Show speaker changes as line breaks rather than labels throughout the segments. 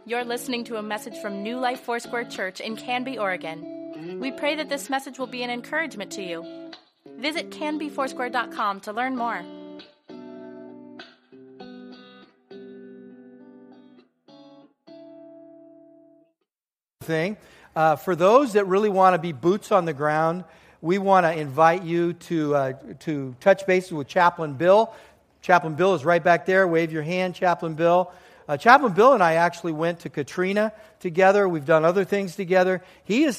You're listening to a message from New Life Foursquare Church in Canby, Oregon. We pray that this message will be an encouragement to you. Visit canbyfoursquare.com to learn more.
For those that really want to be boots on the ground, we want to invite you to touch bases with Chaplain Bill. Chaplain Bill is right back there. Wave your hand, Chaplain Bill. Chaplain Bill and I actually went to Katrina together. We've done other things together. He is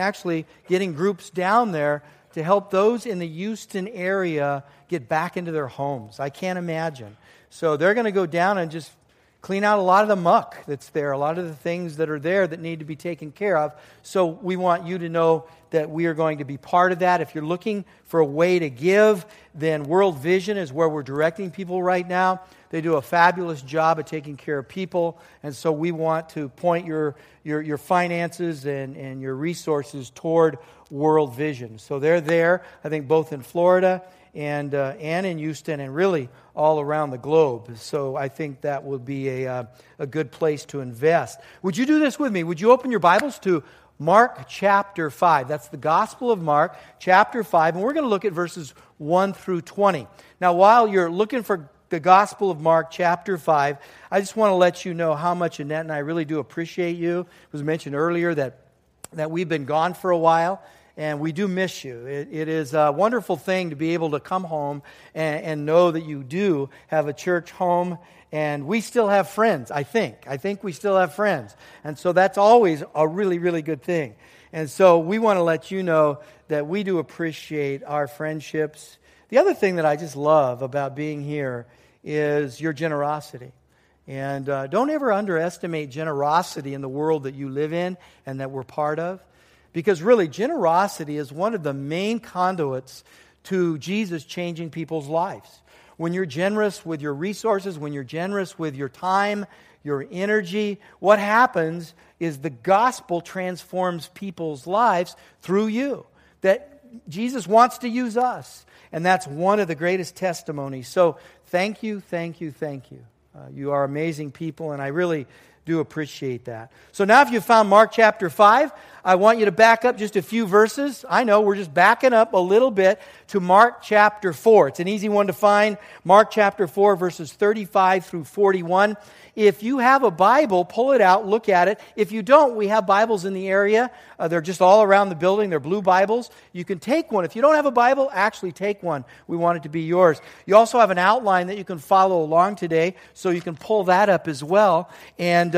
getting groups down there to help those in the Houston area get back into their homes. I can't imagine. So they're going to go down and just clean out a lot of the muck that's there, a lot of the things that are there that need to be taken care of. So we want you to know that we are going to be part of that. If you're looking for a way to give, then World Vision is where we're directing people right now. They do a fabulous job of taking care of people, and so we want to point your finances and your resources toward World Vision. So they're there, I think, both in Florida and in Houston, and really all around the globe. So I think that would be a good place to invest. Would you do this with me? Would you open your Bibles to Mark chapter 5? That's the Gospel of Mark chapter 5, and we're going to look at verses 1 through 20. Now, while you're looking for the Gospel of Mark chapter 5, I just want to let you know how much Annette and I really do appreciate you. It was mentioned earlier that we've been gone for a while, and we do miss you. It is a wonderful thing to be able to come home and know that you do have a church home, and we still have friends, I think. I think we still have friends. And so that's always a really, really good thing. And so we want to let you know that we do appreciate our friendships. The other thing that I just love about being here is your generosity. And don't ever underestimate generosity in the world that you live in and that we're part of. Because really, generosity is one of the main conduits to Jesus changing people's lives. When you're generous with your resources, when you're generous with your time, your energy, what happens is the gospel transforms people's lives through you. That Jesus wants to use us. And that's one of the greatest testimonies. So thank you, thank you, thank you. You are amazing people, and I really do appreciate that. So now if you found Mark chapter 5, I want you to back up just a few verses. I know we're just backing up a little bit to Mark chapter 4. It's an easy one to find. Mark chapter 4, verses 35 through 41. If you have a Bible, pull it out, look at it. If you don't, we have Bibles in the area. They're just all around the building. They're blue Bibles. You can take one. If you don't have a Bible, actually take one. We want it to be yours. You also have an outline that you can follow along today, so you can pull that up as well. And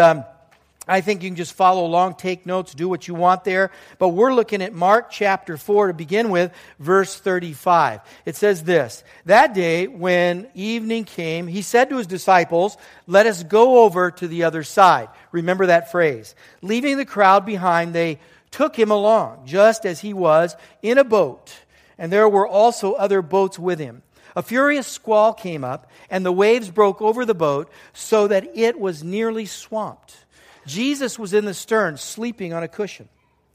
I think you can just follow along, take notes, do what you want there. But we're looking at Mark chapter 4 to begin with, verse 35. It says this: That day when evening came, he said to his disciples, "Let us go over to the other side." Remember that phrase. Leaving the crowd behind, they took him along, just as he was, in a boat. And there were also other boats with him. A furious squall came up, and the waves broke over the boat, so that it was nearly swamped. Jesus was in the stern, sleeping on a cushion.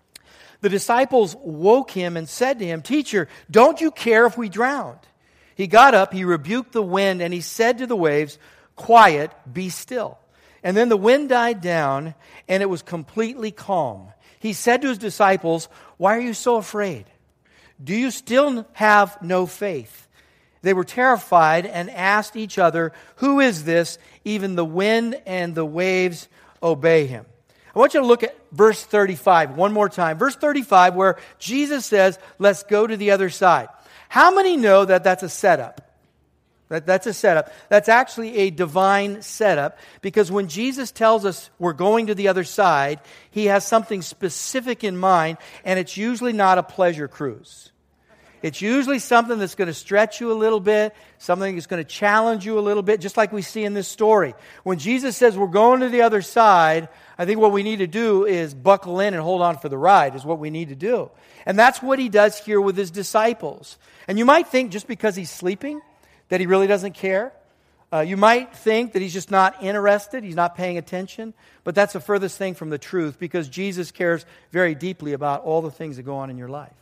The disciples woke him and said to him, "Teacher, don't you care if we drowned?" He got up, he rebuked the wind, and he said to the waves, "Quiet, be still." And then the wind died down, and it was completely calm. He said to his disciples, "Why are you so afraid? Do you still have no faith?" They were terrified and asked each other, "Who is this? Even the wind and the waves obey him." I want you to look at verse 35 one more time. Verse 35, where Jesus says, "Let's go to the other side." How many know that that's a setup? That's a setup. That's actually a divine setup, because when Jesus tells us we're going to the other side, he has something specific in mind, and it's usually not a pleasure cruise. It's usually something that's going to stretch you a little bit, something that's going to challenge you a little bit, just like we see in this story. When Jesus says we're going to the other side, I think what we need to do is buckle in and hold on for the ride is what we need to do. And that's what he does here with his disciples. And you might think just because he's sleeping that he really doesn't care. You might think that he's just not interested, he's not paying attention. But that's the furthest thing from the truth, because Jesus cares very deeply about all the things that go on in your life.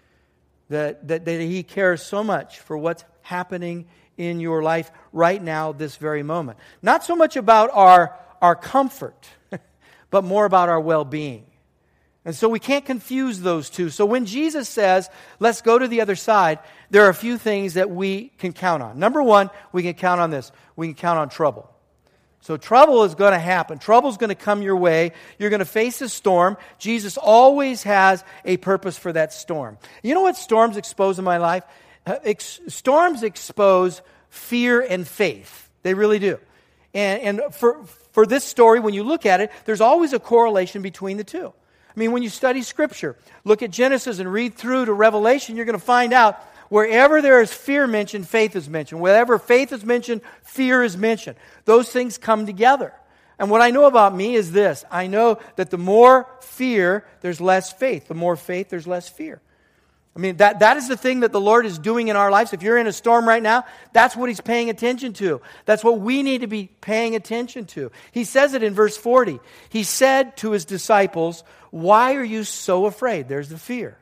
That he cares so much for what's happening in your life right now, this very moment. Not so much about our comfort. but more about our well-being. And so we can't confuse those two. So when Jesus says, let's go to the other side, there are a few things that we can count on. Number one, we can count on this. We can count on trouble. So trouble is going to happen. Trouble is going to come your way. You're going to face a storm. Jesus always has a purpose for that storm. You know what storms expose in my life? Storms expose fear and faith. They really do. And for this story, when you look at it, there's always a correlation between the two. I mean, when you study Scripture, look at Genesis and read through to Revelation, you're going to find out wherever there is fear mentioned, faith is mentioned. Wherever faith is mentioned, fear is mentioned. Those things come together. And what I know about me is this. I know that the more fear, there's less faith. The more faith, there's less fear. I mean, that is the thing that the Lord is doing in our lives. If you're in a storm right now, that's what He's paying attention to. That's what we need to be paying attention to. He says it in verse 40. He said to His disciples, "Why are you so afraid?" There's the fear.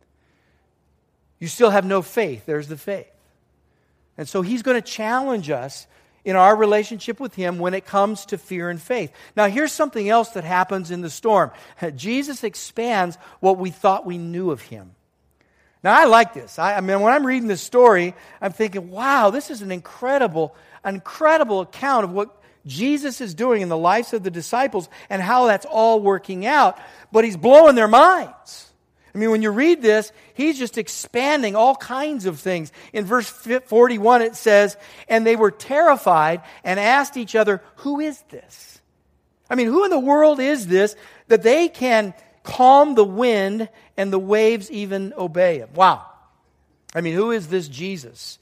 You still have no faith. There's the faith. And so He's going to challenge us in our relationship with Him when it comes to fear and faith. Now, here's something else that happens in the storm. Jesus expands what we thought we knew of Him. Now, I like this. I mean, when I'm reading this story, I'm thinking, wow, this is an incredible account of what Jesus is doing in the lives of the disciples and how that's all working out. But He's blowing their minds. I mean, when you read this, He's just expanding all kinds of things. In verse 41, it says, "And they were terrified and asked each other, 'Who is this?'" I mean, who in the world is this that they can calm the wind and the waves even obey Him? Wow. I mean, who is this Jesus?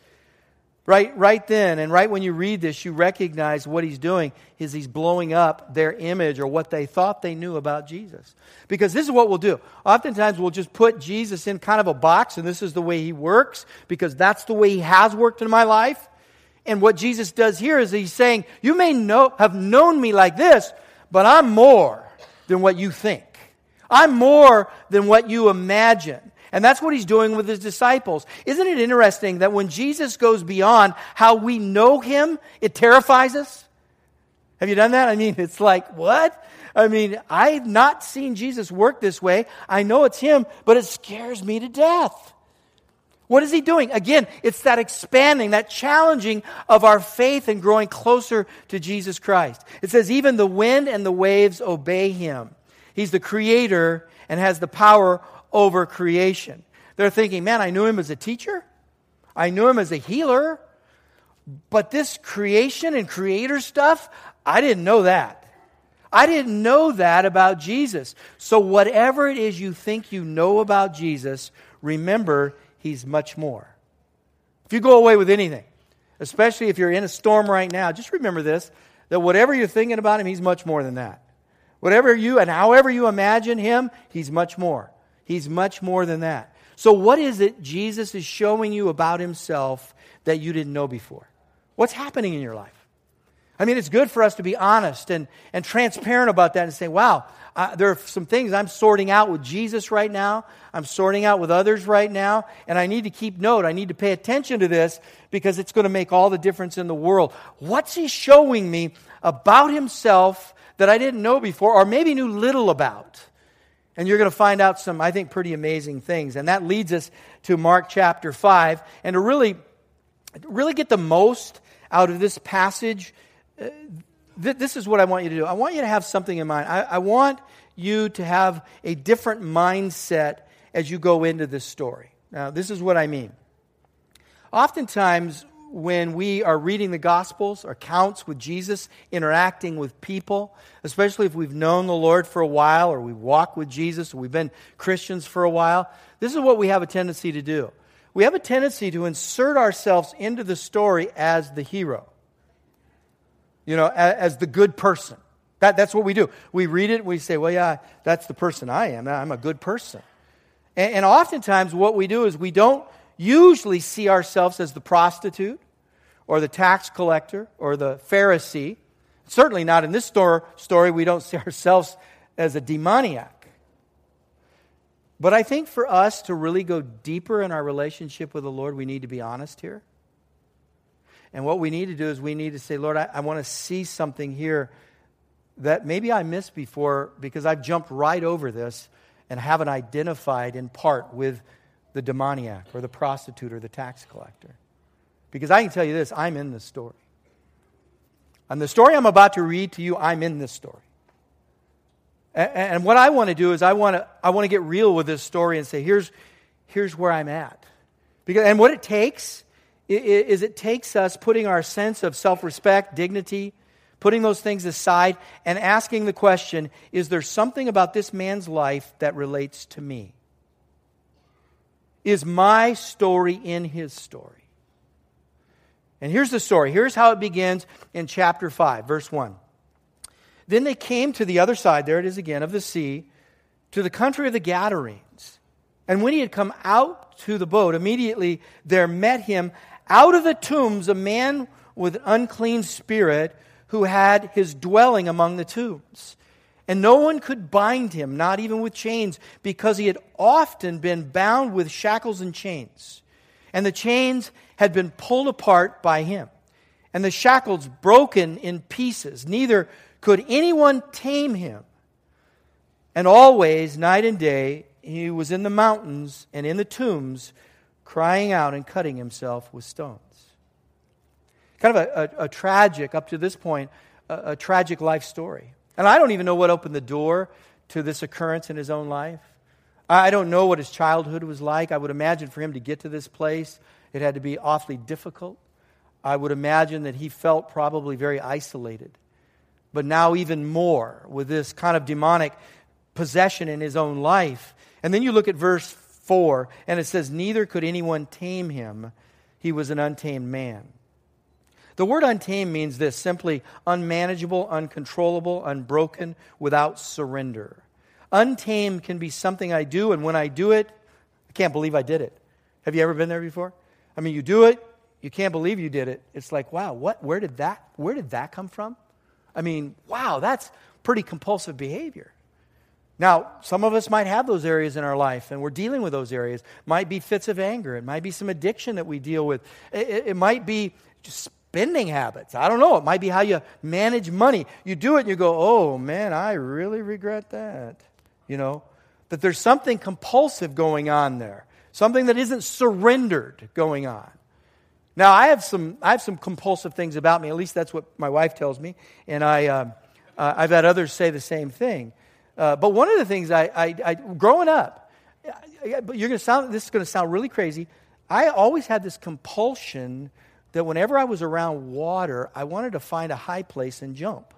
Right then, and right when you read this, you recognize what He's doing is He's blowing up their image or what they thought they knew about Jesus. Because this is what we'll do. Oftentimes we'll just put Jesus in kind of a box, and this is the way He works, because that's the way He has worked in my life. And what Jesus does here is He's saying, you may have known me like this, but I'm more than what you think. I'm more than what you imagine. And that's what He's doing with His disciples. Isn't it interesting that when Jesus goes beyond how we know Him, it terrifies us? Have you done that? I mean, it's like, what? I mean, I've not seen Jesus work this way. I know it's Him, but it scares me to death. What is He doing? Again, it's that expanding, that challenging of our faith and growing closer to Jesus Christ. It says, even the wind and the waves obey Him. He's the Creator and has the power over creation. They're thinking, man, I knew Him as a teacher. I knew Him as a healer. But this creation and Creator stuff, I didn't know that. I didn't know that about Jesus. So whatever it is you think you know about Jesus, remember, He's much more. If you go away with anything, especially if you're in a storm right now, just remember this, that whatever you're thinking about Him, He's much more than that. Whatever you and however you imagine Him, He's much more. He's much more than that. So what is it Jesus is showing you about Himself that you didn't know before? What's happening in your life? I mean, it's good for us to be honest and transparent about that and say, wow, there are some things I'm sorting out with Jesus right now. I'm sorting out with others right now. And I need to keep note. I need to pay attention to this because it's going to make all the difference in the world. What's He showing me about Himself that I didn't know before or maybe knew little about? And you're going to find out some, I think, pretty amazing things. And that leads us to Mark chapter 5. And to really get the most out of this passage, this is what I want you to do. I want you to have something in mind. I want you to have a different mindset as you go into this story. Now, this is what I mean. Oftentimes, when we are reading the Gospels, accounts with Jesus, interacting with people, especially if we've known the Lord for a while, or we walk with Jesus, or we've been Christians for a while, this is what we have a tendency to do. We have a tendency to insert ourselves into the story as the hero. You know, as the good person. That's what we do. We read it, we say, well, yeah, that's the person I am. I'm a good person. And oftentimes what we do is we don't usually see ourselves as the prostitute or the tax collector or the Pharisee. Certainly not in this story, we don't see ourselves as a demoniac. But I think for us to really go deeper in our relationship with the Lord, we need to be honest here. And what we need to do is we need to say, Lord, I want to see something here that maybe I missed before because I've jumped right over this and haven't identified in part with the demoniac or the prostitute or the tax collector. Because I can tell you this, I'm in this story. And the story I'm about to read to you, I'm in this story. And what I want to do is I want to get real with this story and say, here's where I'm at. And what it takes is it takes us putting our sense of self-respect, dignity, putting those things aside and asking the question, is there something about this man's life that relates to me? Is my story in his story? And here's the story. Here's how it begins in chapter 5, verse 1. Then they came to the other side, there it is again, of the sea, to the country of the Gadarenes. And when he had come out to the boat, immediately there met him out of the tombs a man with an unclean spirit who had his dwelling among the tombs. And no one could bind him, not even with chains, because he had often been bound with shackles and chains. And the chains had been pulled apart by him, and the shackles broken in pieces. Neither could anyone tame him. And always, night and day, he was in the mountains and in the tombs, crying out and cutting himself with stones. Kind of a tragic, up to this point, a tragic life story. And I don't even know what opened the door to this occurrence in his own life. I don't know what his childhood was like. I would imagine for him to get to this place, it had to be awfully difficult. I would imagine that he felt probably very isolated. But now even more with this kind of demonic possession in his own life. And then you look at verse 4, and it says, neither could anyone tame him. He was an untamed man. The word untamed means this, simply unmanageable, uncontrollable, unbroken, without surrender. Untamed can be something I do, and when I do it, I can't believe I did it. Have you ever been there before? I mean, you do it, you can't believe you did it. It's like, wow, where did that come from? I mean, wow, that's pretty compulsive behavior. Now, some of us might have those areas in our life, and we're dealing with those areas. Might be fits of anger. It might be some addiction that we deal with. It might be just spending habits. I don't know. It might be how you manage money. You do it and you go, oh man, I really regret that. You know, that there's something compulsive going on there. Something that isn't surrendered going on. Now, I have some compulsive things about me. At least that's what my wife tells me. And I've had others say the same thing. But one of the things I growing up, but this is going to sound really crazy. I always had this compulsion that whenever I was around water, I wanted to find a high place and jump.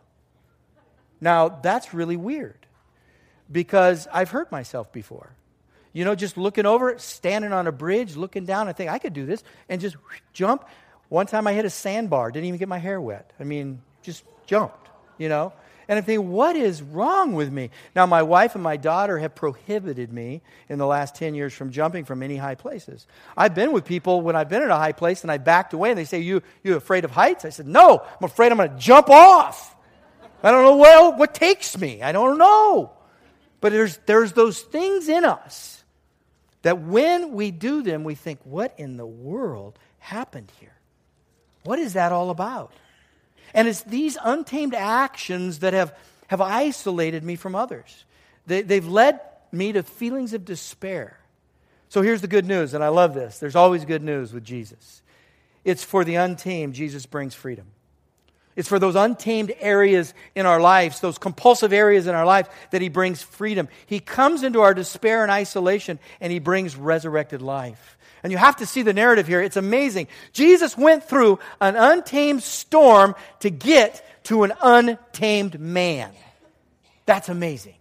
Now, that's really weird because I've hurt myself before. You know, just looking over, standing on a bridge, looking down, I think I could do this and just jump. One time I hit a sandbar, didn't even get my hair wet. I mean, just jumped, you know. And I think, what is wrong with me? Now, my wife and my daughter have prohibited me in the last 10 years from jumping from any high places. I've been with people when I've been at a high place and I backed away and they say, you afraid of heights? I said, no, I'm afraid I'm going to jump off. I don't know what takes me. I don't know. But there's those things in us that when we do them, we think, what in the world happened here? What is that all about? And it's these untamed actions that have isolated me from others. They've led me to feelings of despair. So here's the good news, and I love this. There's always good news with Jesus. It's for the untamed, Jesus brings freedom. It's for those untamed areas in our lives, those compulsive areas in our life, that He brings freedom. He comes into our despair and isolation, and He brings resurrected life. And you have to see the narrative here. It's amazing. Jesus went through an untamed storm to get to an untamed man. That's amazing.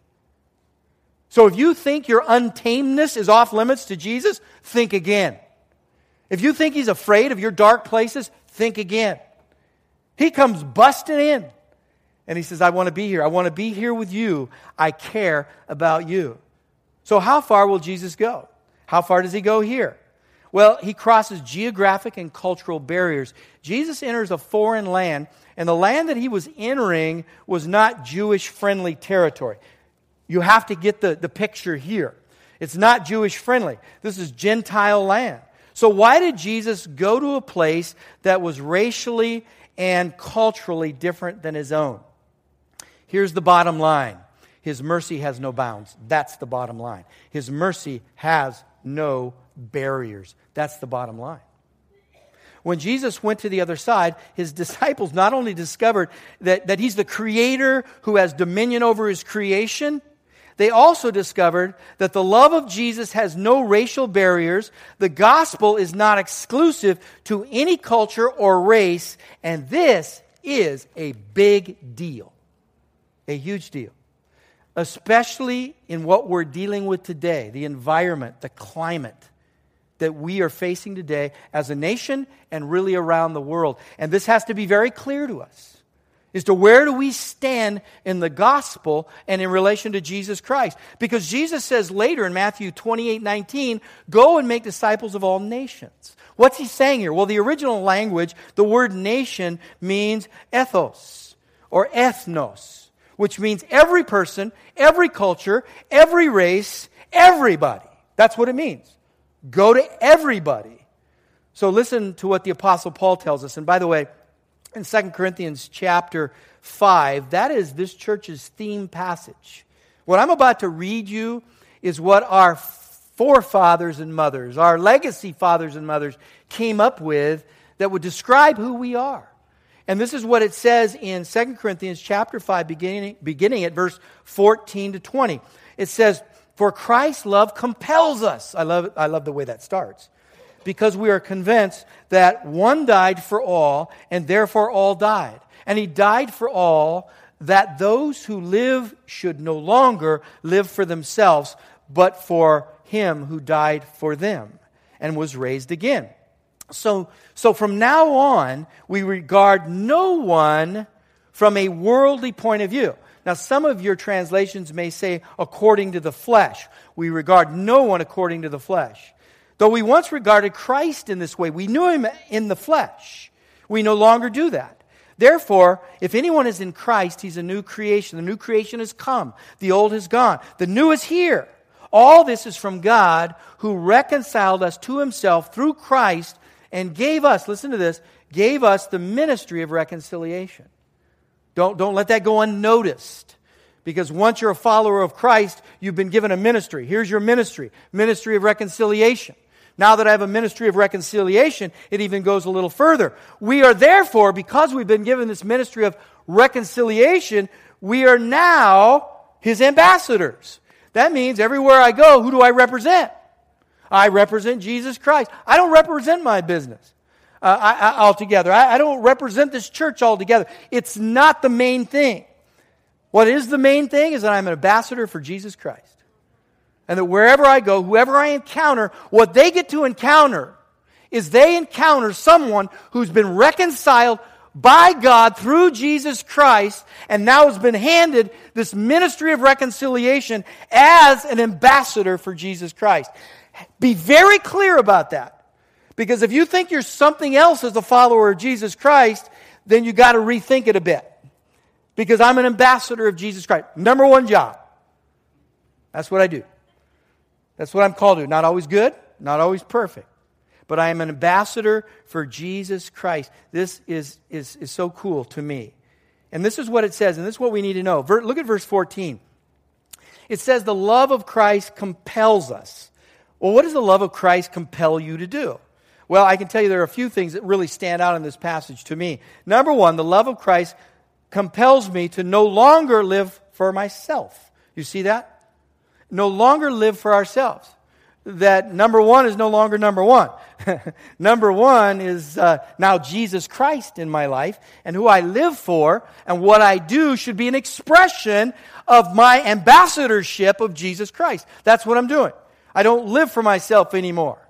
So if you think your untameness is off limits to Jesus, think again. If you think He's afraid of your dark places, think again. He comes busting in and He says, I want to be here. I want to be here with you. I care about you. So how far will Jesus go? How far does He go here? Well, He crosses geographic and cultural barriers. Jesus enters a foreign land, and the land that He was entering was not Jewish-friendly territory. You have to get the picture here. It's not Jewish-friendly. This is Gentile land. So why did Jesus go to a place that was racially and culturally different than His own? Here's the bottom line. His mercy has no bounds. That's the bottom line. His mercy has no barriers. That's the bottom line. When Jesus went to the other side, his disciples not only discovered that he's the creator who has dominion over his creation, they also discovered that the love of Jesus has no racial barriers. The gospel is not exclusive to any culture or race, and this is a big deal. A huge deal. Especially in what we're dealing with today, the environment, the climate that we are facing today as a nation and really around the world. And this has to be very clear to us as to where do we stand in the gospel and in relation to Jesus Christ. Because Jesus says later in Matthew 28:19, go and make disciples of all nations. What's he saying here? Well, the original language, the word nation means ethos or ethnos, which means every person, every culture, every race, everybody. That's what it means. Go to everybody. So listen to what the Apostle Paul tells us. And by the way, in 2 Corinthians chapter 5, that is this church's theme passage. What I'm about to read you is what our forefathers and mothers, our legacy fathers and mothers came up with that would describe who we are. And this is what it says in 2 Corinthians chapter 5, beginning at verse 14 to 20. It says, for Christ's love compels us. I love the way that starts. Because we are convinced that one died for all, and therefore all died. And he died for all, that those who live should no longer live for themselves, but for him who died for them and was raised again. So from now on, we regard no one from a worldly point of view. Now, some of your translations may say, according to the flesh. We regard no one according to the flesh. Though we once regarded Christ in this way, we knew him in the flesh. We no longer do that. Therefore, if anyone is in Christ, he's a new creation. The new creation has come. The old has gone. The new is here. All this is from God, who reconciled us to himself through Christ and gave us, listen to this, gave us the ministry of reconciliation. Don't let that go unnoticed. Because once you're a follower of Christ, you've been given a ministry. Here's your ministry. Ministry of reconciliation. Now that I have a ministry of reconciliation, it even goes a little further. We are therefore, because we've been given this ministry of reconciliation, we are now his ambassadors. That means everywhere I go, who do I represent? I represent Jesus Christ. I don't represent my business. Altogether. I don't represent this church altogether. It's not the main thing. What is the main thing is that I'm an ambassador for Jesus Christ. And that wherever I go, whoever I encounter, what they get to encounter is they encounter someone who's been reconciled by God through Jesus Christ and now has been handed this ministry of reconciliation as an ambassador for Jesus Christ. Be very clear about that. Because if you think you're something else as a follower of Jesus Christ, then you got to rethink it a bit. Because I'm an ambassador of Jesus Christ. Number one job. That's what I do. That's what I'm called to. Not always good, not always perfect. But I am an ambassador for Jesus Christ. This is so cool to me. And this is what it says, and this is what we need to know. Look at verse 14. It says the love of Christ compels us. Well, what does the love of Christ compel you to do? Well, I can tell you there are a few things that really stand out in this passage to me. Number one, the love of Christ compels me to no longer live for myself. You see that? No longer live for ourselves. That number one is no longer number one. Number one is now Jesus Christ in my life, and who I live for, and what I do should be an expression of my ambassadorship of Jesus Christ. That's what I'm doing. I don't live for myself anymore.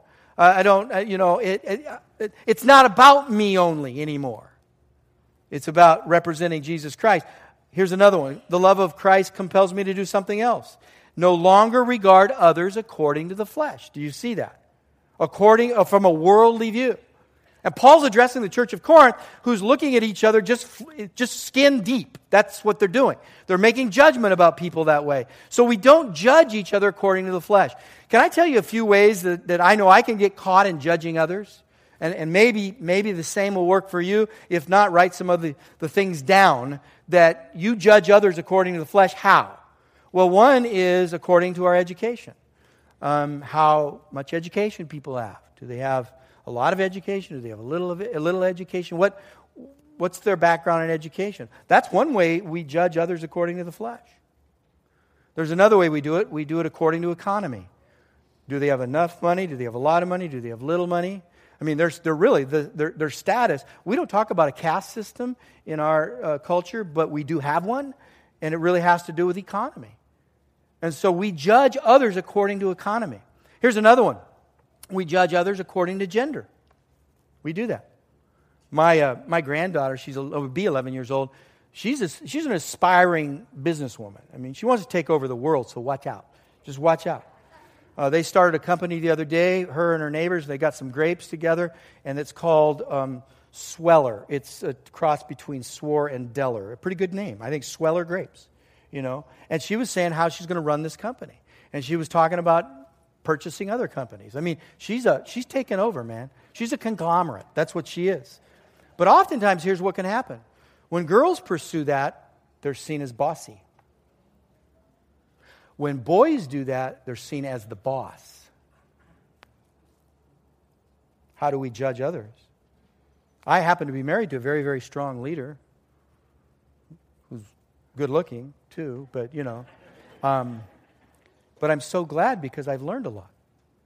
It's not about me only anymore. It's about representing Jesus Christ. Here's another one. The love of Christ compels me to do something else. No longer regard others according to the flesh. Do you see that? From a worldly view. And Paul's addressing the church of Corinth, who's looking at each other just skin deep. That's what they're doing. They're making judgment about people that way. So we don't judge each other according to the flesh. Can I tell you a few ways that I know I can get caught in judging others? And maybe the same will work for you. If not, write some of the things down that you judge others according to the flesh. How? Well, one is according to our education. How much education people have. Do they have a lot of education? Do they have a little education? What's their background in education? That's one way we judge others according to the flesh. There's another way we do it. We do it according to economy. Do they have enough money? Do they have a lot of money? Do they have little money? I mean, they're really, their status. We don't talk about a caste system in our culture, but we do have one, and it really has to do with economy. And so we judge others according to economy. Here's another one. We judge others according to gender. We do that. My granddaughter, would be 11 years old. She's an aspiring businesswoman. I mean, she wants to take over the world, so watch out. Just watch out. They started a company the other day, her and her neighbors. They got some grapes together, and it's called Sweller. It's a cross between Swore and Deller. A pretty good name. I think Sweller Grapes, And she was saying how she's going to run this company. And she was talking about purchasing other companies. I mean, she's taken over, man. She's a conglomerate. That's what she is. But oftentimes, here's what can happen. When girls pursue that, they're seen as bossy. When boys do that, they're seen as the boss. How do we judge others? I happen to be married to a very, very strong leader who's good looking too, but but I'm so glad because I've learned a lot.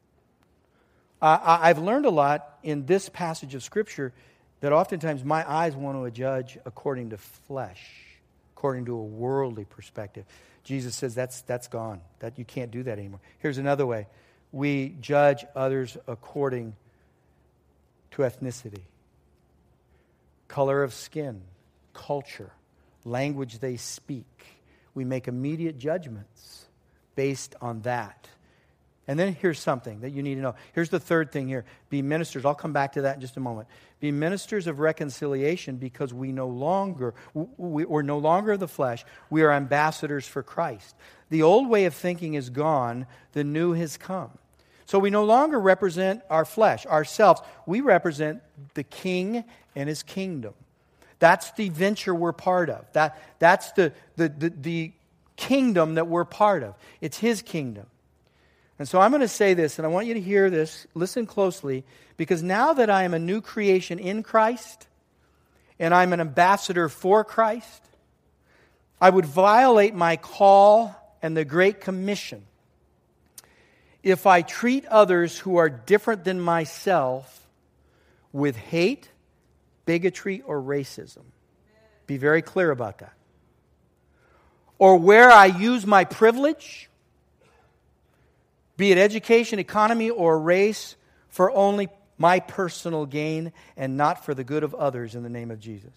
I've learned a lot in this passage of Scripture that oftentimes my eyes want to judge according to flesh, according to a worldly perspective. Jesus says that's gone. That you can't do that anymore. Here's another way. We judge others according to ethnicity, color of skin, culture, language they speak. We make immediate judgments based on that. And then here's something that you need to know. Here's the third thing here. Be ministers. I'll come back to that in just a moment. Be ministers of reconciliation because we're no longer of the flesh. We are ambassadors for Christ. The old way of thinking is gone. The new has come. So we no longer represent our flesh, ourselves. We represent the King and His kingdom. That's the venture we're part of. That's the kingdom that we're part of. It's His kingdom. And so I'm going to say this, and I want you to hear this. Listen closely, because now that I am a new creation in Christ, and I'm an ambassador for Christ, I would violate my call and the Great Commission if I treat others who are different than myself with hate, bigotry, or racism. Be very clear about that. Or where I use my privilege, be it education, economy, or race, for only my personal gain and not for the good of others in the name of Jesus.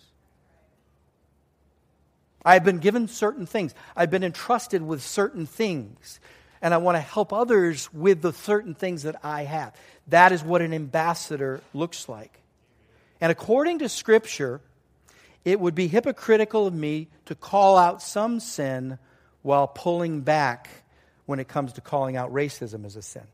I've been given certain things. I've been entrusted with certain things. And I want to help others with the certain things that I have. That is what an ambassador looks like. And according to Scripture, it would be hypocritical of me to call out some sin while pulling back when it comes to calling out racism as a sin.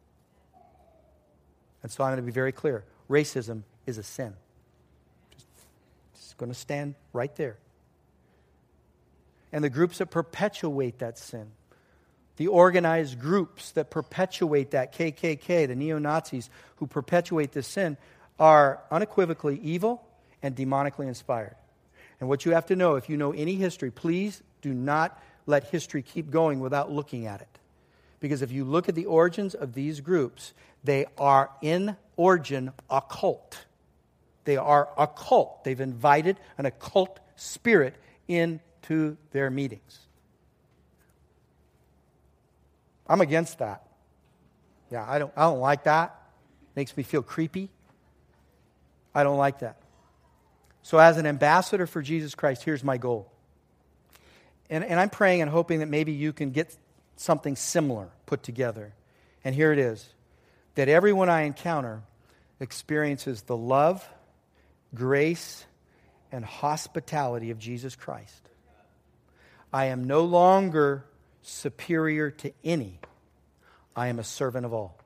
And so I'm going to be very clear. Racism is a sin. Just going to stand right there. And the groups that perpetuate that sin, the organized groups that perpetuate that, KKK, the neo-Nazis who perpetuate this sin, are unequivocally evil and demonically inspired. And what you have to know, if you know any history, please do not let history keep going without looking at it. Because if you look at the origins of these groups, they are in origin occult. They are occult. They've invited an occult spirit into their meetings. I'm against that. Yeah, I don't like that. Makes me feel creepy. I don't like that. So as an ambassador for Jesus Christ, here's my goal. And I'm praying and hoping that maybe you can get something similar put together. And here it is. That everyone I encounter experiences the love, grace, and hospitality of Jesus Christ. I am no longer superior to any. I am a servant of all.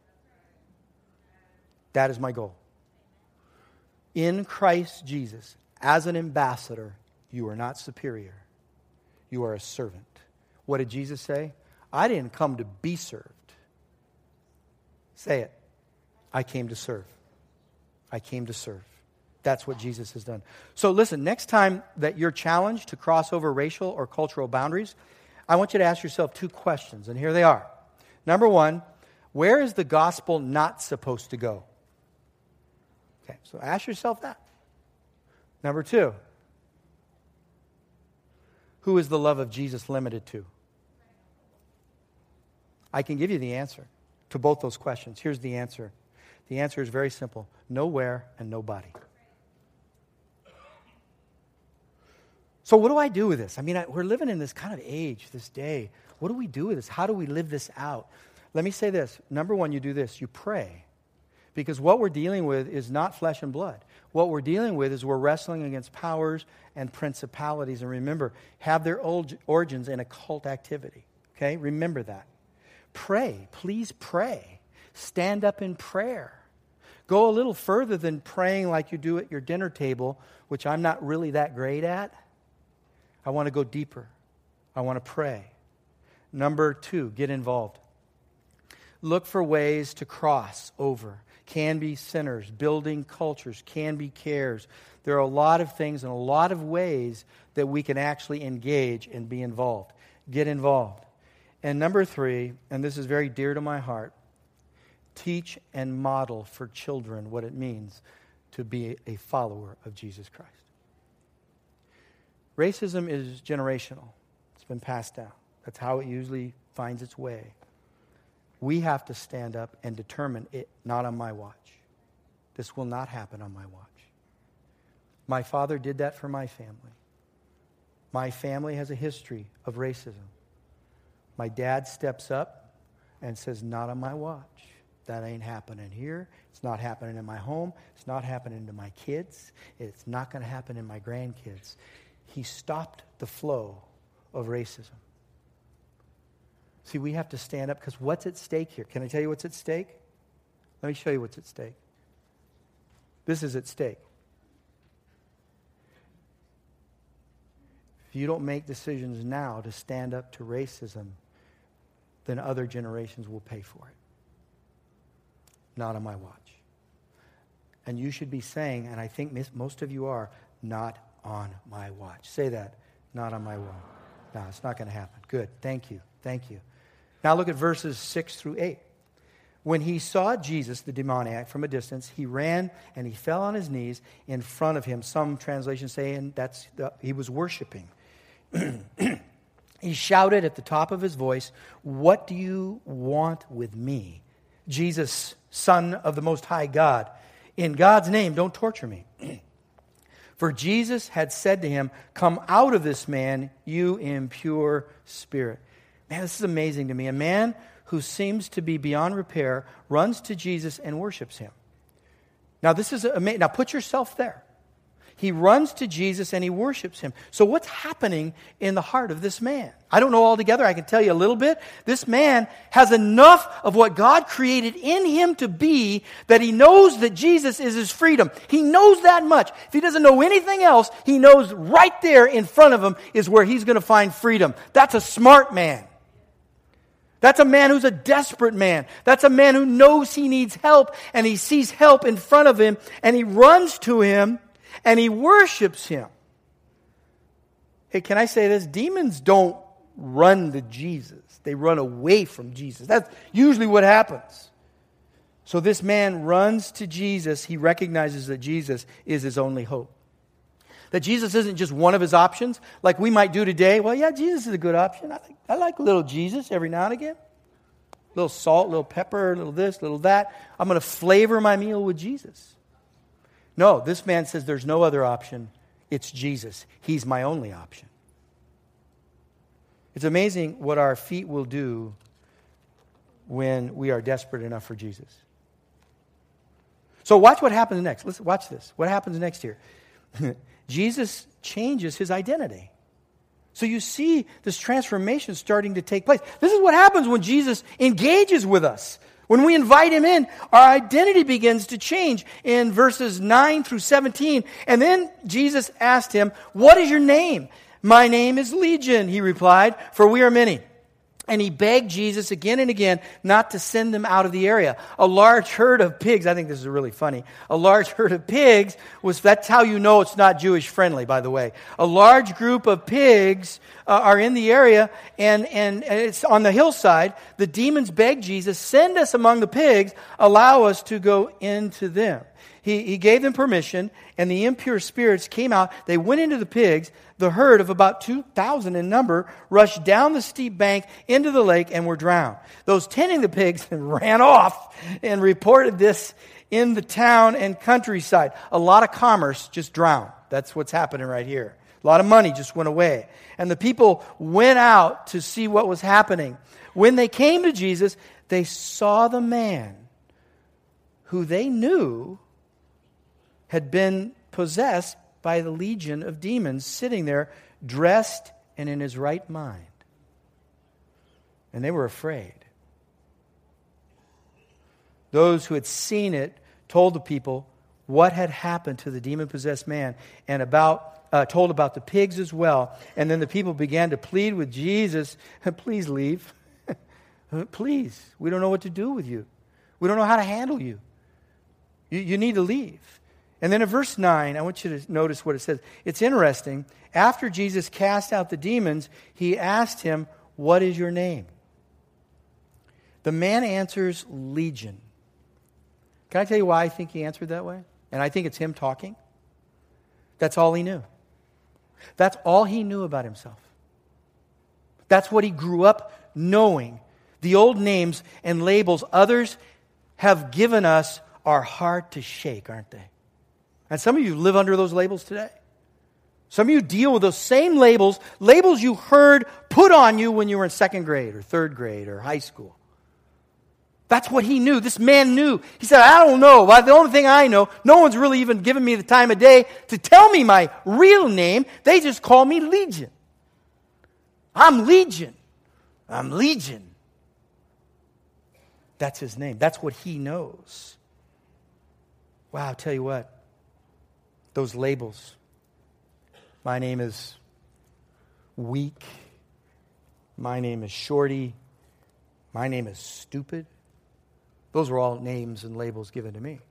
That is my goal. In Christ Jesus, as an ambassador, You are not superior. You are a servant. What did Jesus say? I didn't come to be served. Say it. I came to serve. I came to serve. That's what Jesus has done. So listen, next time that you're challenged to cross over racial or cultural boundaries, I want you to ask yourself 2 questions, and here they are. Number 1, where is the gospel not supposed to go? Okay, so ask yourself that. Number 2, who is the love of Jesus limited to? I can give you the answer to both those questions. Here's the answer. The answer is very simple. Nowhere and nobody. So what do I do with this? I mean, we're living in this kind of age, this day. What do we do with this? How do we live this out? Let me say this. Number 1, you do this. You pray. Because what we're dealing with is not flesh and blood. What we're dealing with is we're wrestling against powers and principalities. And remember, have their origins in occult activity. Okay? Remember that. Pray. Please pray. Stand up in prayer. Go a little further than praying like you do at your dinner table, which I'm not really that great at. I want to go deeper. I want to pray. Number 2, get involved. Look for ways to cross over. Can be sinners, building cultures, can be cares. There are a lot of things and a lot of ways that we can actually engage and be involved. Get involved. And number 3, and this is very dear to my heart, teach and model for children what it means to be a follower of Jesus Christ. Racism is generational. It's been passed down. That's how it usually finds its way. We have to stand up and determine it, not on my watch. This will not happen on my watch. My father did that for my family. My family has a history of racism. My dad steps up and says, not on my watch. That ain't happening here. It's not happening in my home. It's not happening to my kids. It's not going to happen in my grandkids. He stopped the flow of racism. See, we have to stand up because what's at stake here? Can I tell you what's at stake? Let me show you what's at stake. This is at stake. If you don't make decisions now to stand up to racism, then other generations will pay for it. Not on my watch. And you should be saying, and I think most of you are, not on my watch. Say that, not on my watch. No, it's not going to happen. Good, thank you, thank you. Now look at verses 6 through 8. When he saw Jesus, the demoniac, from a distance, he ran and he fell on his knees in front of him. Some translations say he was worshiping. He shouted at the top of his voice, "What do you want with me? Jesus, Son of the Most High God. In God's name, don't torture me." For Jesus had said to him, "Come out of this man, you impure spirit." Man, this is amazing to me. A man who seems to be beyond repair runs to Jesus and worships him. Now, this is amazing. Now, put yourself there. He runs to Jesus and he worships him. So what's happening in the heart of this man? I don't know altogether. I can tell you a little bit. This man has enough of what God created in him to be that he knows that Jesus is his freedom. He knows that much. If he doesn't know anything else, he knows right there in front of him is where he's going to find freedom. That's a smart man. That's a man who's a desperate man. That's a man who knows he needs help and he sees help in front of him and he runs to him and he worships him. Hey, can I say this? Demons don't run to Jesus. They run away from Jesus. That's usually what happens. So this man runs to Jesus. He recognizes that Jesus is his only hope. That Jesus isn't just one of his options like we might do today. Well, yeah, Jesus is a good option. I like a little Jesus every now and again. A little salt, a little pepper, a little this, a little that. I'm going to flavor my meal with Jesus. No, this man says there's no other option. It's Jesus. He's my only option. It's amazing what our feet will do when we are desperate enough for Jesus. So watch what happens next. Listen, watch this. What happens next here? Jesus changes his identity. So you see this transformation starting to take place. This is what happens when Jesus engages with us. When we invite him in, our identity begins to change in verses 9 through 17. And then Jesus asked him, "What is your name?" "My name is Legion," he replied, "for we are many." And he begged Jesus again and again not to send them out of the area. A large herd of pigs, I think this is really funny. A large herd of pigs that's how you know it's not Jewish friendly, by the way. A large group of pigs are in the area, and it's on the hillside. The demons begged Jesus, "Send us among the pigs, allow us to go into them." He gave them permission, and the impure spirits came out. They went into the pigs. The herd of about 2,000 in number rushed down the steep bank into the lake and were drowned. Those tending the pigs ran off and reported this in the town and countryside. A lot of commerce just drowned. That's what's happening right here. A lot of money just went away. And the people went out to see what was happening. When they came to Jesus, they saw the man who they knew had been possessed by the legion of demons sitting there, dressed and in his right mind. And they were afraid. Those who had seen it told the people what had happened to the demon-possessed man and told about the pigs as well. And then the people began to plead with Jesus, "Please leave. Please. We don't know what to do with you. We don't know how to handle you. You need to leave." And then in verse 9, I want you to notice what it says. It's interesting. After Jesus cast out the demons, he asked him, "What is your name?" The man answers, "Legion." Can I tell you why I think he answered that way? And I think it's him talking. That's all he knew. That's all he knew about himself. That's what he grew up knowing. The old names and labels others have given us are hard to shake, aren't they? And some of you live under those labels today. Some of you deal with those same labels you heard put on you when you were in second grade or third grade or high school. That's what he knew. This man knew. He said, "I don't know. But the only thing I know, no one's really even given me the time of day to tell me my real name. They just call me Legion. I'm Legion. I'm Legion." That's his name. That's what he knows. Wow, I'll tell you what. Those labels. My name is weak. My name is shorty. My name is stupid. Those were all names and labels given to me.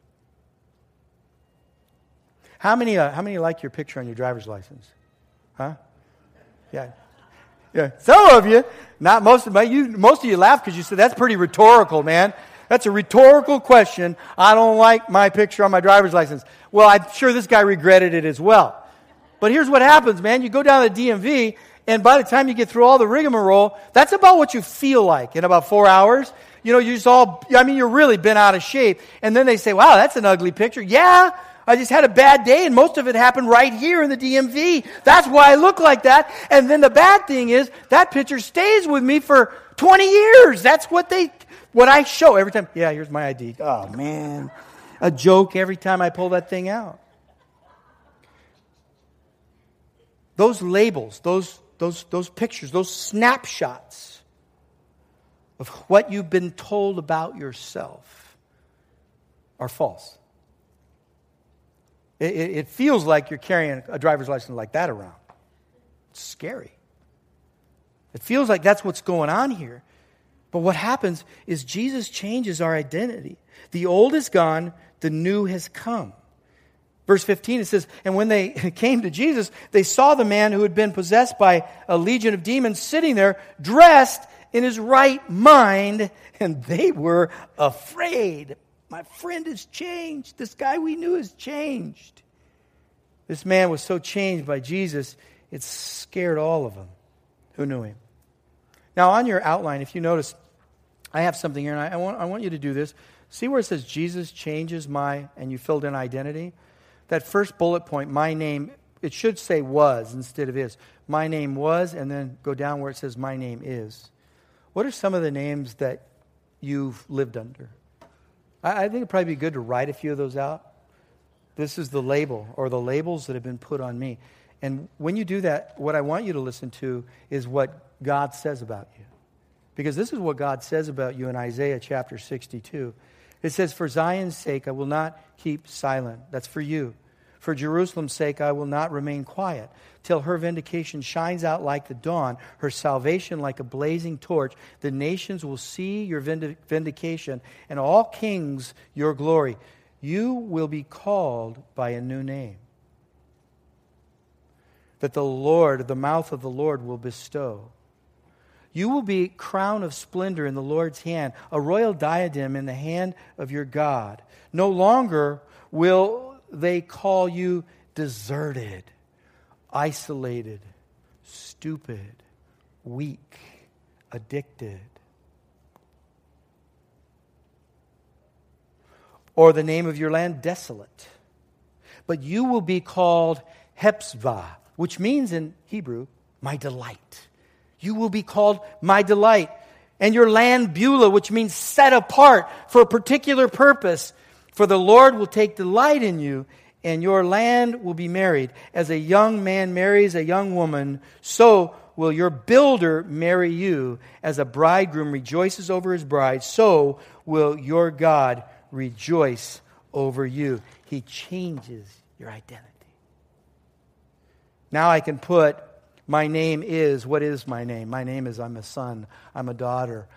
How many like your picture on your driver's license? Huh? Yeah. Some of you, not most of you. Most of you laugh because you said that's pretty rhetorical, man. That's a rhetorical question. I don't like my picture on my driver's license. Well, I'm sure this guy regretted it as well. But here's what happens, man. You go down to the DMV, and by the time you get through all the rigmarole, that's about what you feel like in about 4 hours. You're really been out of shape. And then they say, "Wow, that's an ugly picture." Yeah, I just had a bad day, and most of it happened right here in the DMV. That's why I look like that. And then the bad thing is, that picture stays with me for 20 years. That's what I show every time. Yeah, here's my ID. Oh, man. A joke every time I pull that thing out. Those labels, those pictures, those snapshots of what you've been told about yourself are false. It feels like you're carrying a driver's license like that around. It's scary. It feels like that's what's going on here. But what happens is Jesus changes our identity. The old is gone, the new has come. Verse 15, it says, "And when they came to Jesus, they saw the man who had been possessed by a legion of demons sitting there, dressed in his right mind, and they were afraid." My friend has changed. This guy we knew has changed. This man was so changed by Jesus, it scared all of them who knew him. Now, on your outline, if you notice, I have something here, and I want you to do this. See where it says Jesus changes and you filled in identity? That first bullet point, my name, it should say was instead of is. My name was, and then go down where it says my name is. What are some of the names that you've lived under? I think it'd probably be good to write a few of those out. This is the label, or the labels that have been put on me. And when you do that, what I want you to listen to is what God says about you. Because this is what God says about you in Isaiah chapter 62. It says, "For Zion's sake I will not keep silent." That's for you. "For Jerusalem's sake I will not remain quiet, till her vindication shines out like the dawn, her salvation like a blazing torch. The nations will see your vindication, and all kings your glory. You will be called by a new name that the mouth of the Lord will bestow. You will be a crown of splendor in the Lord's hand, a royal diadem in the hand of your God. No longer will they call you deserted, isolated, stupid, weak, addicted, or the name of your land desolate. But you will be called Hephzibah, which means in Hebrew, my delight. You will be called my delight. And your land Beulah, which means set apart for a particular purpose. For the Lord will take delight in you, and your land will be married. As a young man marries a young woman, so will your builder marry you. As a bridegroom rejoices over his bride, so will your God rejoice over you. He changes your identity. Now I can put, my name is, what is my name? My name is, I'm a son, I'm a daughter,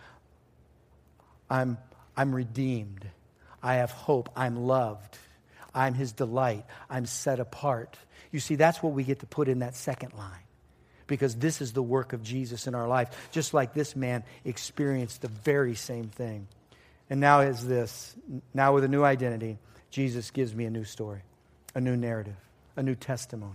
I'm redeemed, I have hope, I'm loved, I'm his delight, I'm set apart. You see, that's what we get to put in that second line. Because this is the work of Jesus in our life. Just like this man experienced the very same thing. And now is this. Now with a new identity, Jesus gives me a new story, a new narrative, a new testimony.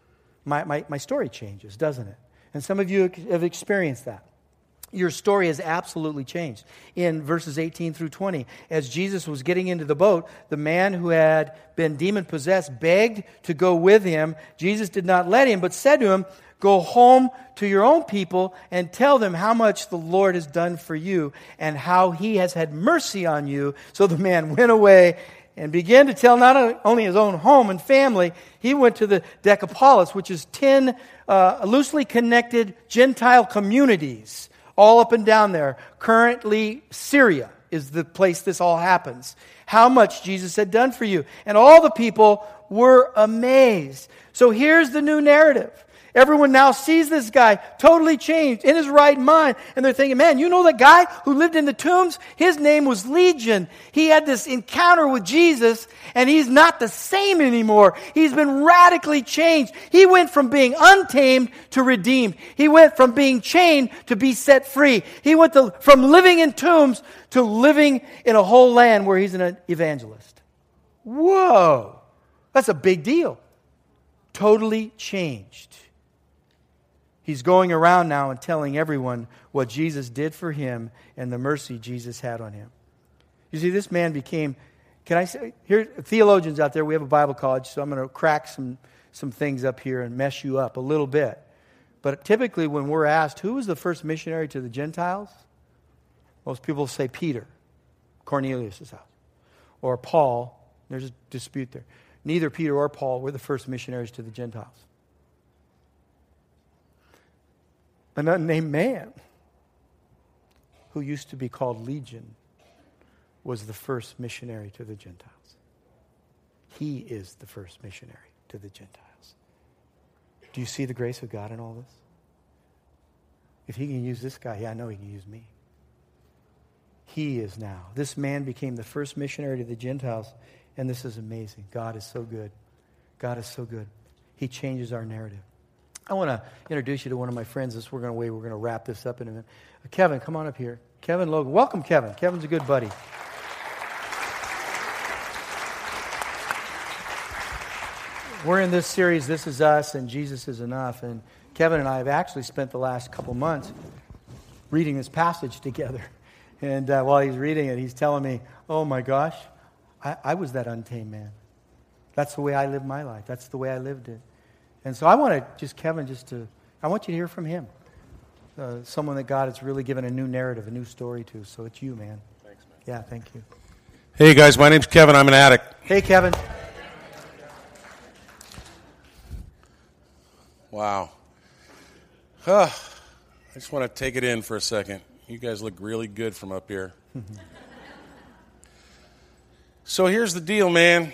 My story changes, doesn't it? And some of you have experienced that. Your story has absolutely changed. In verses 18 through 20, as Jesus was getting into the boat, the man who had been demon-possessed begged to go with him. Jesus did not let him, but said to him, "Go home to your own people and tell them how much the Lord has done for you and how he has had mercy on you." So the man went away and began to tell not only his own home and family. He went to the Decapolis, which is 10 loosely connected Gentile communities all up and down there. Currently, Syria is the place this all happens. How much Jesus had done for you. And all the people were amazed. So here's the new narrative. Everyone now sees this guy totally changed, in his right mind. And they're thinking, man, you know that guy who lived in the tombs? His name was Legion. He had this encounter with Jesus, and he's not the same anymore. He's been radically changed. He went from being untamed to redeemed. He went from being chained to be set free. He went from living in tombs to living in a whole land where he's an evangelist. Whoa! That's a big deal. Totally changed. He's going around now and telling everyone what Jesus did for him and the mercy Jesus had on him. You see, this man became, can I say, here, theologians out there, we have a Bible college, so I'm going to crack some things up here and mess you up a little bit. But typically when we're asked, who was the first missionary to the Gentiles? Most people say Peter, Cornelius' house. Or Paul, there's a dispute there. Neither Peter or Paul were the first missionaries to the Gentiles. An unnamed man who used to be called Legion was the first missionary to the Gentiles. He is the first missionary to the Gentiles. Do you see the grace of God in all this? If he can use this guy, yeah, I know he can use me. He is now. This man became the first missionary to the Gentiles, and this is amazing. God is so good. God is so good. He changes our narrative. I want to introduce you to one of my friends. We're going to wrap this up in a minute. Kevin, come on up here. Kevin Logan. Welcome, Kevin. Kevin's a good buddy. We're in this series, This Is Us and Jesus Is Enough. And Kevin and I have actually spent the last couple months reading this passage together. And while he's reading it, he's telling me, oh my gosh, I was that untamed man. That's the way I lived my life. That's the way I lived it. And so I want to I want you to hear from him. Someone that God has really given a new narrative, a new story to. So it's you, man.
Thanks, man.
Yeah, thank you.
Hey, guys, my name's Kevin. I'm an addict.
Hey, Kevin.
Wow. I just want to take it in for a second. You guys look really good from up here. So here's the deal, man.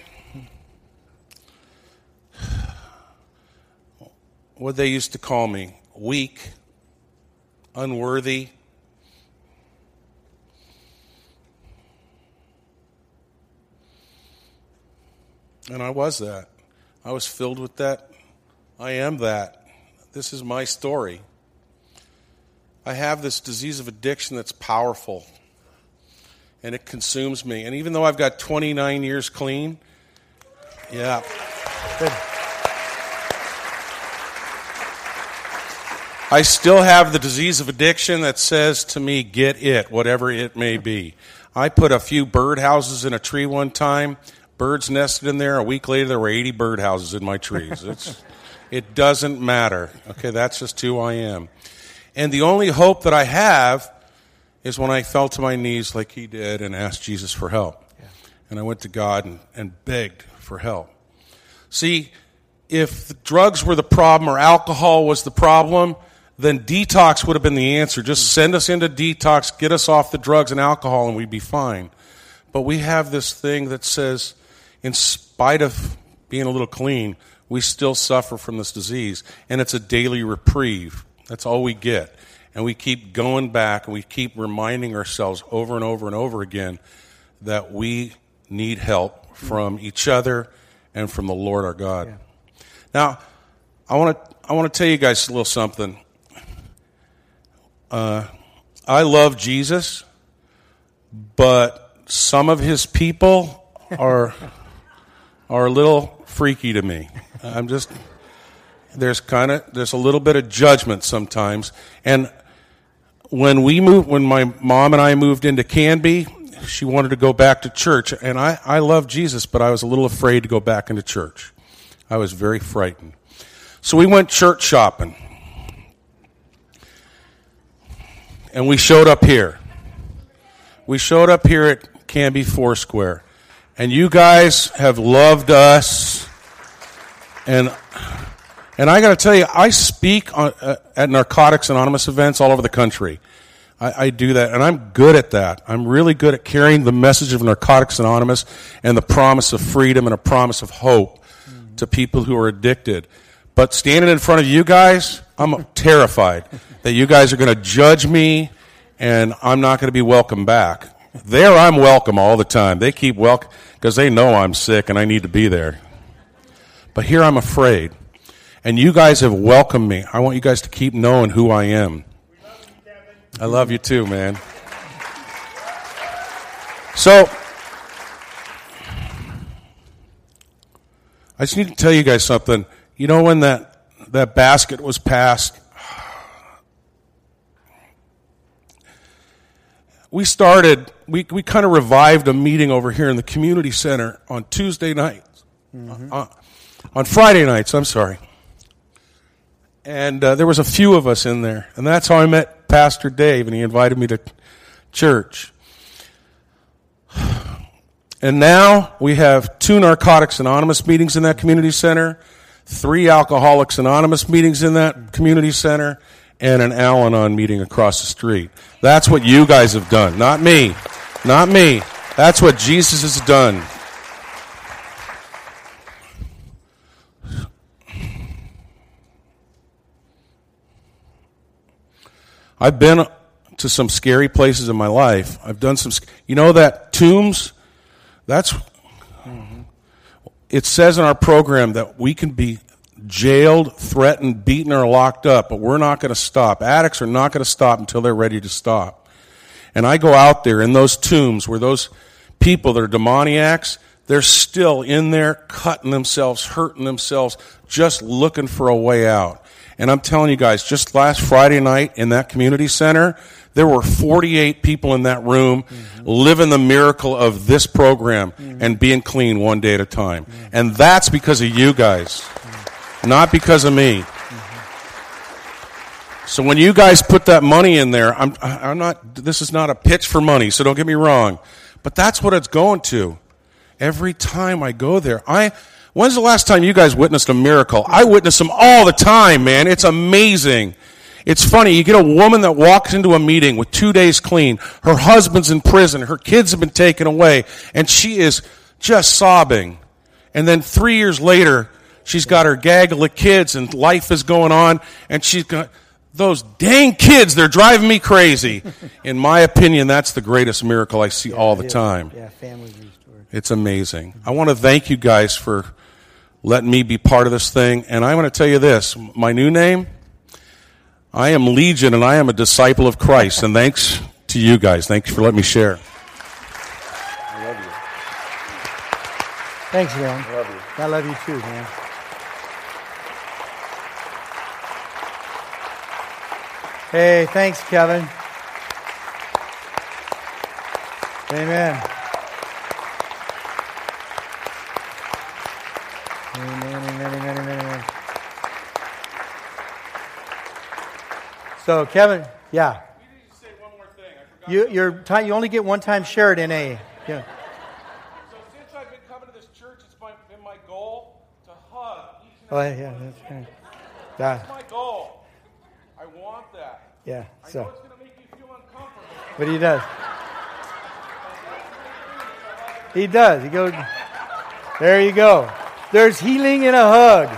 What they used to call me, weak, unworthy. And I was that. I was filled with that. I am that. This is my story. I have this disease of addiction that's powerful, and it consumes me. And even though I've got 29 years clean, yeah.
Good.
I still have the disease of addiction that says to me, get it, whatever it may be. I put a few birdhouses in a tree one time. Birds nested in there. A week later, there were 80 birdhouses in my trees. It doesn't matter. Okay, that's just who I am. And the only hope that I have is when I fell to my knees like he did and asked Jesus for help. Yeah. And I went to God and begged for help. See, if the drugs were the problem or alcohol was the problem, then detox would have been the answer. Just send us into detox, get us off the drugs and alcohol, and we'd be fine. But we have this thing that says, in spite of being a little clean, we still suffer from this disease. And it's a daily reprieve. That's all we get. And we keep going back, and we keep reminding ourselves over and over and over again that we need help from each other and from the Lord our God. Yeah. Now, I want to tell you guys a little something. I love Jesus, but some of his people are a little freaky to me. There's a little bit of judgment sometimes. And when my mom and I moved into Canby, she wanted to go back to church. And I love Jesus, but I was a little afraid to go back into church. I was very frightened. So we went church shopping. And we showed up here. We showed up here at Canby Foursquare. And you guys have loved us. And I got to tell you, I speak at Narcotics Anonymous events all over the country. I do that, and I'm good at that. I'm really good at carrying the message of Narcotics Anonymous and the promise of freedom and a promise of hope to people who are addicted. But standing in front of you guys, I'm terrified that you guys are going to judge me, and I'm not going to be welcome back. There, I'm welcome all the time. They keep welcome because they know I'm sick and I need to be there. But here I'm afraid. And you guys have welcomed me. I want you guys to keep knowing who I am.
We love you, Kevin.
I love you too, man. So, I just need to tell you guys something. You know when that basket was passed? We kind of revived a meeting over here in the community center on Tuesday nights. Mm-hmm. On Friday nights, I'm sorry. And there was a few of us in there. And that's how I met Pastor Dave, and he invited me to church. And now we have 2 Narcotics Anonymous meetings in that community center, 3 Alcoholics Anonymous meetings in that community center, and an Al-Anon meeting across the street. That's what you guys have done, not me. Not me. That's what Jesus has done. I've been to some scary places in my life. I've done some, that Tombs, it says in our program that we can be jailed, threatened, beaten, or locked up, but we're not going to stop. Addicts are not going to stop until they're ready to stop. And I go out there in those tombs where those people that are demoniacs, they're still in there cutting themselves, hurting themselves, just looking for a way out. And I'm telling you guys, just last Friday night in that community center, there were 48 people in that room living the miracle of this program and being clean one day at a time. And that's because of you guys, not because of me. So when you guys put that money in there, I'm not, this is not a pitch for money, so don't get me wrong. But that's what it's going to. Every time I go there, when's the last time you guys witnessed a miracle? I witness them all the time, man. It's amazing. It's funny, you get a woman that walks into a meeting with 2 days clean, her husband's in prison, her kids have been taken away, and she is just sobbing. And then 3 years later, she's got her gaggle of kids and life is going on, and she's got those dang kids, they're driving me crazy. In my opinion, that's the greatest miracle I see all the time.
Yeah, families restored.
It's amazing. I want to thank you guys for letting me be part of this thing. And I want to tell you this, my new name, I am Legion, and I am a disciple of Christ. And thanks to you guys. Thanks for letting me share.
I love you. Thanks, man. I love you. I love you too, man. Hey, thanks, Kevin. Amen. Amen. So, Kevin, yeah.
We need to say one more thing. I forgot.
You only get one time share at NA. Yeah.
So since I've been coming to this church, it's been my goal to hug each and every one of you.
That's right.
That's my goal. I want that.
Yeah.
I
So,
know it's going to make you feel uncomfortable.
but he does. He does. He goes. There you go. There's healing in a hug.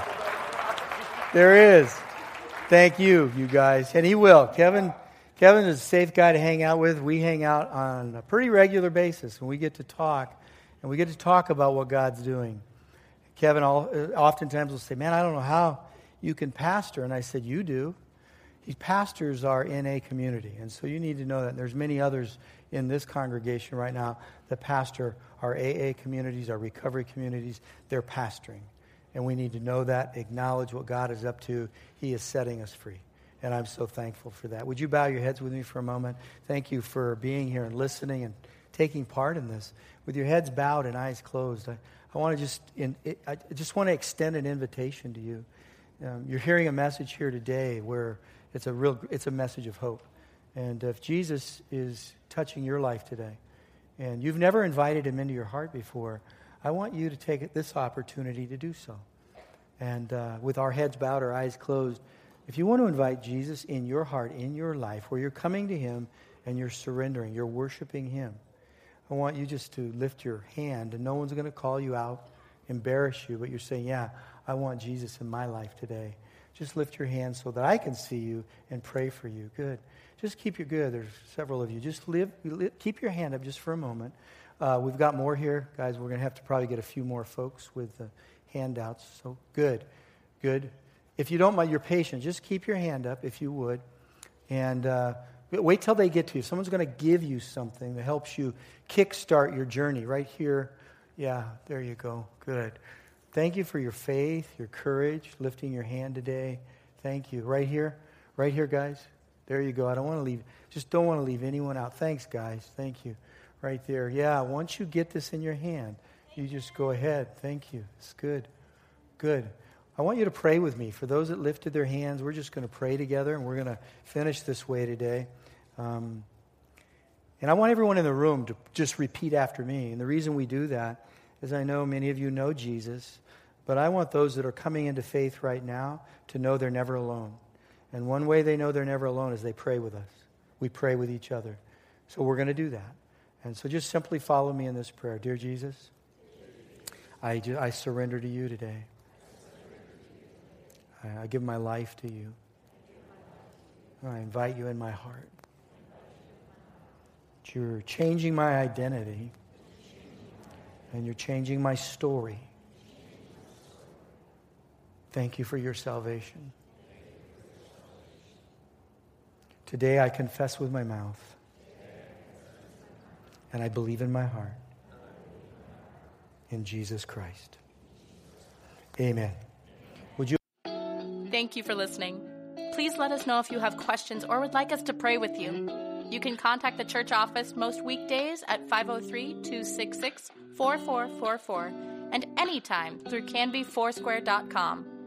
There is. Thank you, you guys. And he will. Kevin is a safe guy to hang out with. We hang out on a pretty regular basis, and we get to talk. And we get to talk about what God's doing. Kevin oftentimes will say, man, I don't know how you can pastor. And I said, you do. He pastors our NA community. And so you need to know that. There's many others in this congregation right now that pastor our AA communities, our recovery communities. They're pastoring. And we need to know that, acknowledge what God is up to. He is setting us free. And I'm so thankful for that. Would you bow your heads with me for a moment? Thank you for being here and listening and taking part in this. With your heads bowed and eyes closed, I just want to extend an invitation to you. You're hearing a message here today where it's a message of hope. And if Jesus is touching your life today, and you've never invited him into your heart before, I want you to take this opportunity to do so. And with our heads bowed, our eyes closed, if you want to invite Jesus in your heart, in your life, where you're coming to him and you're surrendering, you're worshiping him, I want you just to lift your hand, and no one's going to call you out, embarrass you, but you're saying, yeah, I want Jesus in my life today. Just lift your hand so that I can see you and pray for you. Good. Just keep your good. There's several of you. Just keep your hand up just for a moment. We've got more here. Guys, we're going to have to probably get a few more folks with handouts. So good. If you don't mind, you're patient. Just keep your hand up if you would. And wait till they get to you. Someone's going to give you something that helps you kickstart your journey right here. Yeah, there you go. Good. Thank you for your faith, your courage, lifting your hand today. Thank you. Right here, guys. There you go. Don't want to leave anyone out. Thanks, guys. Thank you. Right there. Yeah, once you get this in your hand, you just go ahead. Thank you. It's good. Good. I want you to pray with me. For those that lifted their hands, we're just going to pray together, and we're going to finish this way today. And I want everyone in the room to just repeat after me. And the reason we do that is I know many of you know Jesus, but I want those that are coming into faith right now to know they're never alone. And one way they know they're never alone is they pray with us. We pray with each other. So we're going to do that. And so just simply follow me in this prayer. Dear Jesus, I surrender to you today. I give my life to you. I invite you in my heart. You're changing my identity. And you're changing my story. Thank you for your salvation. Today I confess with my mouth. And I believe in my heart. In Jesus Christ. Amen.
Thank you for listening. Please let us know if you have questions or would like us to pray with you. You can contact the church office most weekdays at 503-266-4444 and anytime through canbyfoursquare.com.